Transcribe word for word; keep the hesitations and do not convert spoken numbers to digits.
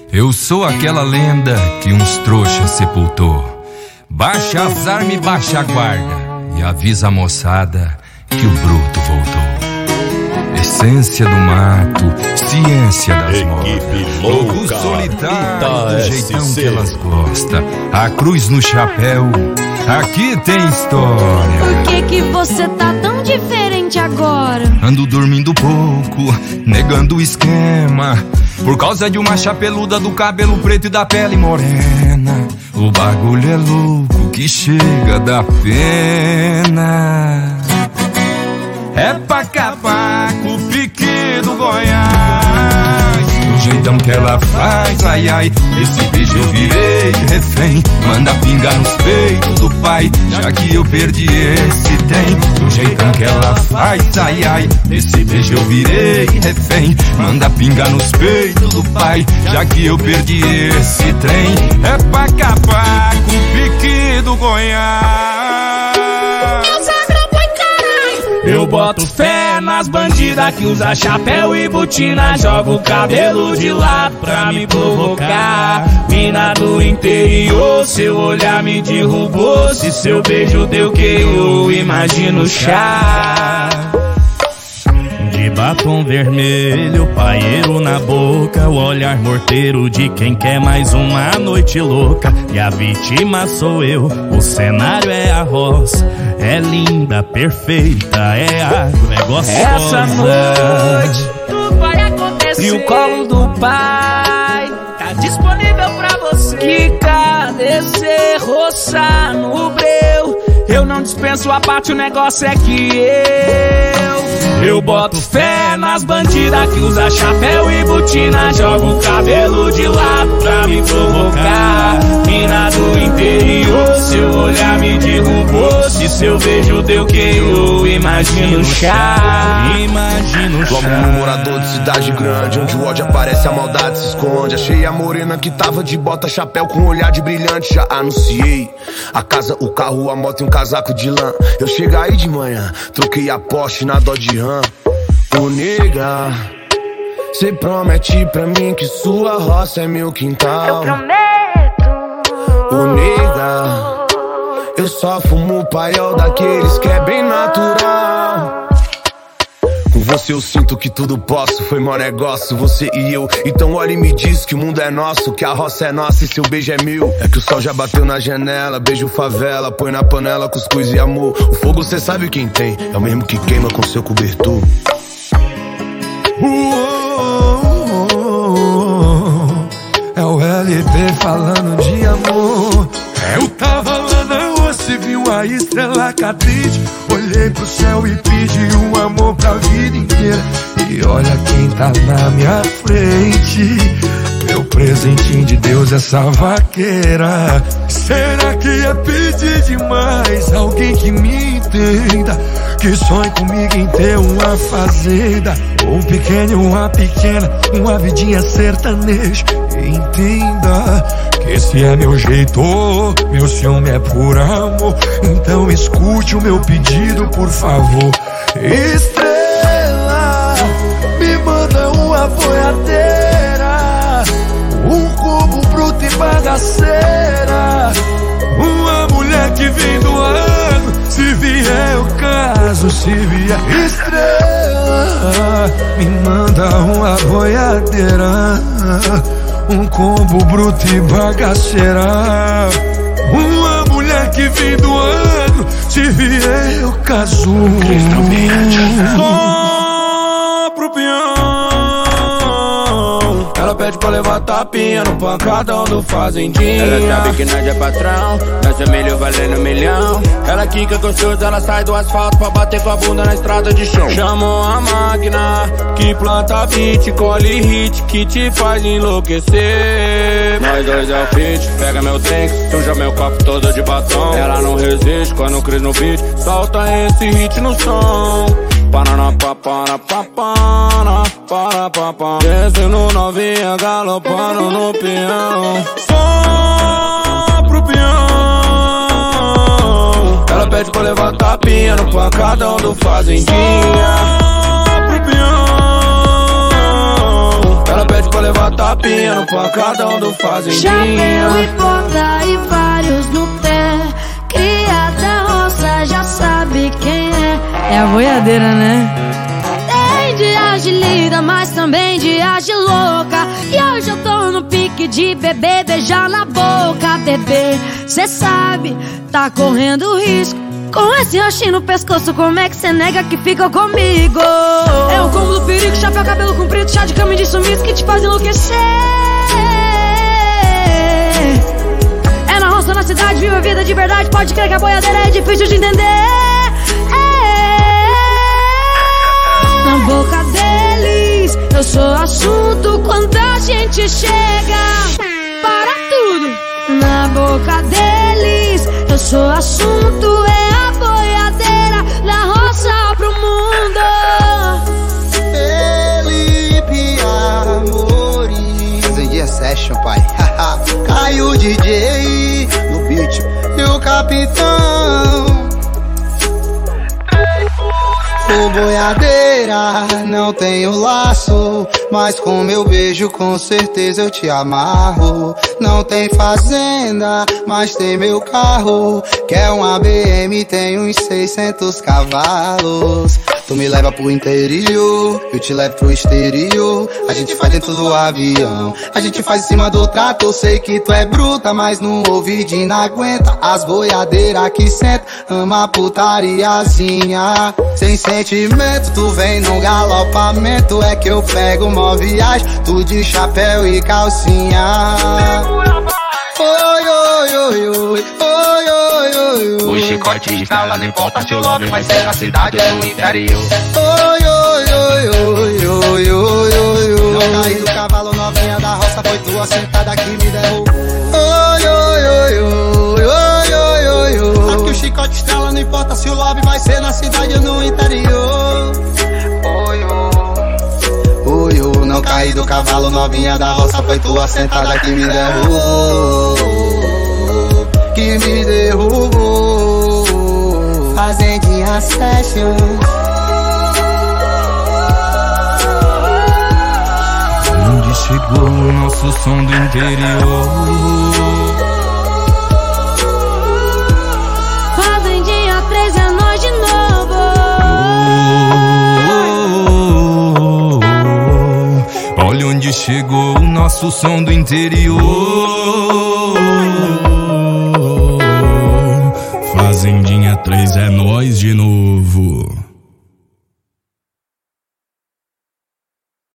Eu sou aquela lenda que uns trouxas sepultou. Baixa as armas e baixa a guarda e avisa a moçada que o bruto voltou. Essência do mato, ciência das modas, lobo solitário do jeitão que elas gostam, a cruz no chapéu, aqui tem história. Por que que você tá tão diferente agora? Ando dormindo pouco, negando o esquema, por causa de uma chapeluda do cabelo preto e da pele morena. O bagulho é louco que chega da pena. É pra acabar com o pique do Goiás, do jeitão que ela faz, ai ai. Esse beijo eu virei refém, manda pingar nos peitos do pai, já que eu perdi esse trem. Do jeitão que ela faz, ai ai. Esse beijo eu virei refém, manda pingar nos peitos do pai, já que eu perdi esse trem. É pra acabar com o pique do Goiás. Eu boto fé nas bandidas que usa chapéu e botina, joga o cabelo de lado pra me provocar. Mina do interior, seu olhar me derrubou, se seu beijo deu que eu imagino chá. De batom vermelho, paieiro na boca, o olhar morteiro de quem quer mais uma noite louca. E a vítima sou eu, o cenário é a roça, é linda, perfeita, é agro, é gostosa. Essa noite tudo vai acontecer e o colo do pai tá disponível pra você. Quica, descer, roçar no breu. Eu não dispenso a parte, o negócio é que eu Eu boto fé nas bandidas que usa chapéu e botina, joga o cabelo de lado pra me provocar. Mina do interior, seu olhar me derrubou, se seu beijo deu que eu imagino chá. Imagino chá. Logo no morador de cidade grande, onde o ódio aparece, a maldade se esconde. Achei a morena que tava de bota, chapéu com olhar de brilhante. Já anunciei a casa, o carro, a moto e um casaco de lã. Eu cheguei aí de manhã, troquei a Porsche na Dodge Ram. Ô nega, cê promete pra mim que sua roça é meu quintal. Eu prometo. Ô nega, eu só fumo paiol daqueles que é bem natural. Com você eu sinto que tudo posso, foi mó negócio, você e eu. Então olha e me diz que o mundo é nosso, que a roça é nossa e seu beijo é meu. É que o sol já bateu na janela, beijo favela, põe na panela cuscuz e amor. O fogo cê sabe quem tem, é o mesmo que queima com seu cobertor. É o L P falando de amor. Eu tava lá na roça e vi uma estrela cadente. Olhei pro céu e pedi um amor pra vida inteira. E olha quem tá na minha frente, meu presentinho de Deus, essa vaqueira. Será que é pedir demais alguém que me entenda, que sonhe comigo em ter uma fazenda, um pequeno, uma pequena, uma vidinha sertaneja. Entenda que esse é meu jeito, meu ciúme é por amor. Então escute o meu pedido, por favor. Estrela, me manda uma boiadeira, um cubo bruto e bagaceira, uma mulher que vem do ano, se vier o caso, se vier. Estrela, me manda uma boiadeira, um combo bruto e bagaceira, uma mulher que vem do ano, se vier eu caso. Só pro peão. Ela pede pra levar tapinha no pancadão do fazendinha. Ela sabe que nós é patrão, nós é milho valendo milhão. Ela quica gostoso, ela sai do asfalto pra bater com a bunda na estrada de chão. Chamou a máquina que planta beat, colhe hit, que te faz enlouquecer. Nós dois é o fit, pega meu drink, suja meu copo todo de batom. Ela não resiste quando cris no beat, solta esse hit no som. Parana papara papara para papá, descendo novinha galopando no peão. Só pro peão. Ela pede pra levar tapinha no pancadão do fazendinha. Só pro peão. Ela pede pra levar tapinha no pancadão do fazendinha. Chapéu e bota e vários no pé. Cria da roça, já sabe quem é. É a boiadeira, né? Tem dias de lida, mas também dias de louca. E hoje eu tô no pique de beber, beijar na boca. Bebê, cê sabe, tá correndo risco. Com esse roxinho no pescoço, como é que cê nega que fica comigo? É o combo do perigo, chapéu, cabelo comprido, chá de cama e de sumiço que te faz enlouquecer. É na roça, na cidade, viva a vida de verdade. Pode crer que a boiadeira é difícil de entender. É. Na boca deles, eu sou assunto quando a gente chega. Para tudo. Na boca deles, eu sou assunto, é a boiadeira da roça pro mundo. Felipe Amorim. Fazendinha Session, pai. Caiu o D J no beat e o capitão. O boiadeira, não tenho laço, mas com meu beijo com certeza eu te amarro. Não tem fazenda, mas tem meu carro. Quer uma B M, tem uns seiscentos cavalos. Tu me leva pro interior, eu te levo pro exterior. A gente faz dentro do avião, a gente faz em cima do trator. Sei que tu é bruta, mas no ouvidinho não aguenta. As boiadeiras que senta, ama a putariazinha. Sem sentimento, tu vem no galopamento. É que eu pego mó viagem, tu de chapéu e calcinha. Oi, oi, oi, oi, oi, oi, oi. O chicote está lá, não importa se o lobby vai ser na cidade ou no interior. Oi, oi, oi, oi, oi, oi, oi, oi. Não caí do cavalo, novinha da roça, foi tua sentada que me derrubou. Oi, oi, oi, oi, oi, oi, oi, oi. Aqui o chicote estrela, não importa se o lobby vai ser na cidade ou no interior. Oi, oi, oi, oi. Não caí do cavalo, novinha da roça, foi tua sentada que me derrubou. Que me derrubou. Fazendinha Session. Onde chegou o nosso som do interior? Fazendinha três é nós de novo. Oh, oh, oh, oh. Olha onde chegou o nosso som do interior. Fazendinha três é nós de novo.